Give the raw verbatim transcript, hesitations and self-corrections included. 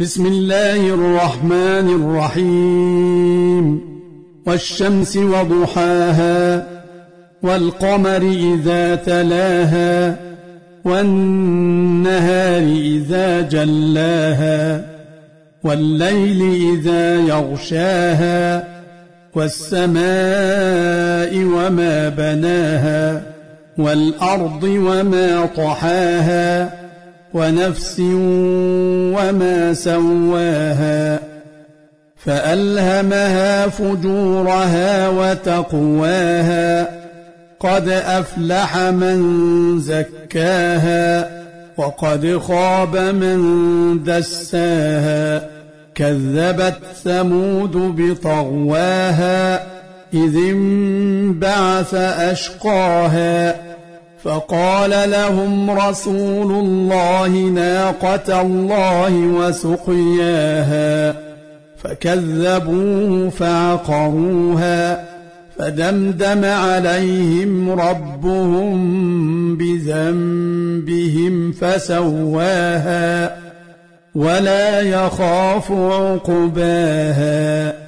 بسم الله الرحمن الرحيم والشمس وضحاها والقمر إذا تلاها والنهار إذا جلاها والليل إذا يغشاها والسماء وما بناها والأرض وما طحاها ونفس وما سواها فألهمها فجورها وتقواها قد أفلح من زكاها وقد خاب من دساها كذبت ثمود بطغواها إذ انبعث أشقاها فقال لهم رسول الله ناقة الله وسقياها فكذبوه فعقروها فدمدم عليهم ربهم بذنبهم فسواها ولا يخاف عقباها.